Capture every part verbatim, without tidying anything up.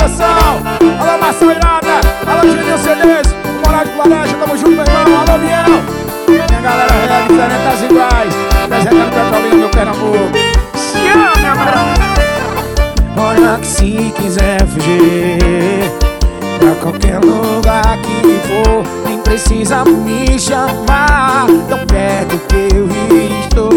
emoção. Alô, Maçã Irada, alô, Juninho C Ds, Moral de Floresta, tamo junto, meu irmão. Alô, Biel. Minha galera real, diferentes iguais, apresentando Petrolina, meu Pernambuco. Chama, mano. Olha que se quiser fugir pra qualquer lugar que for, nem precisa me chamar, tão perto que eu estou.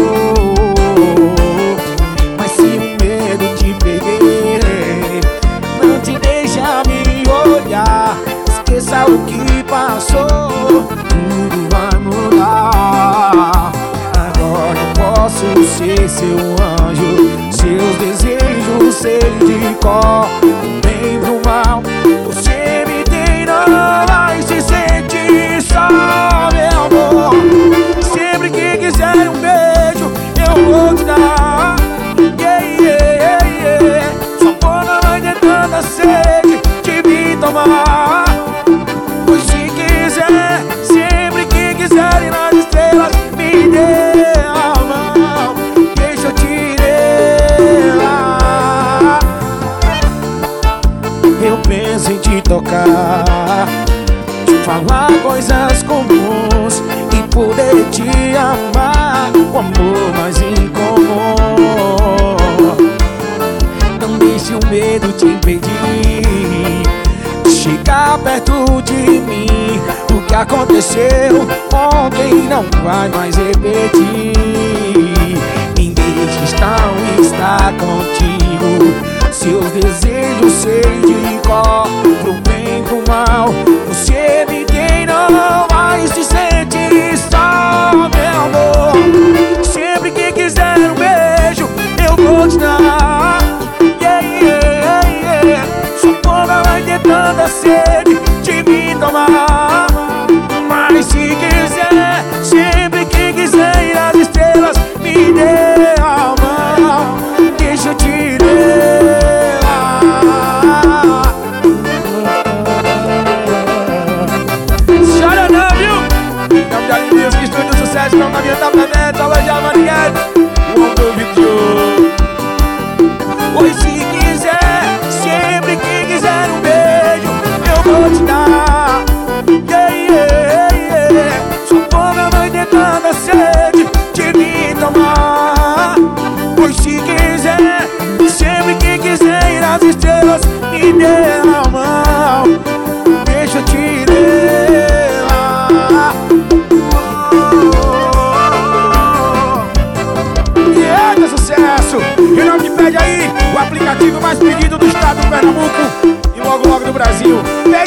Mas se o medo te perder não te deixa me olhar, esqueça o que passou, tudo vai mudar. Agora eu posso ser seu anjo, seus desejos sei de cor. Do bem pro mal, você me tem, não vai se sentir só, meu amor. Sempre que quiser um beijo, eu vou te dar. Yeah, yeah, yeah. Sua boca vai ter tanta sede de me tomar. Pois se quiser, sempre que quiser ir nas estrelas, me dê a mão, deixa eu te levar. Eu penso em te tocar, te falar coisas comuns e poder te amar, o amor mais incomum. Não deixe o medo te impedir de chegar perto de mim. O que aconteceu ontem não vai mais repetir. Ninguém está está contigo, seus desejos sei de cor. Pro bem, pro mal, você me tem, não vai se sentir só, meu amor. Sempre que quiser um beijo, eu vou te dar. Yeah, yeah, yeah. Sua boca vai ter tanta sede de me tomar. Mas se quiser, sempre que quiser ir às estrelas, me dê a mão, deixa eu te levar. Chora não, viu? Não me alivia, que estúdio sucesso, não tá vindo da planeta, alô, Javaniguete, o homem do vídeo. Pois se quiser, sempre que quiser um beijo, eu vou te dar. Yeah, yeah, yeah. Sua boca vai ter tanta sede de me tomar. Pois se quiser, sempre que quiser ir às estrelas, me dê a mão, deixa eu te levar. E eita, sucesso! E não me pede aí o aplicativo mais pedido do estado do Pernambuco e logo logo do Brasil.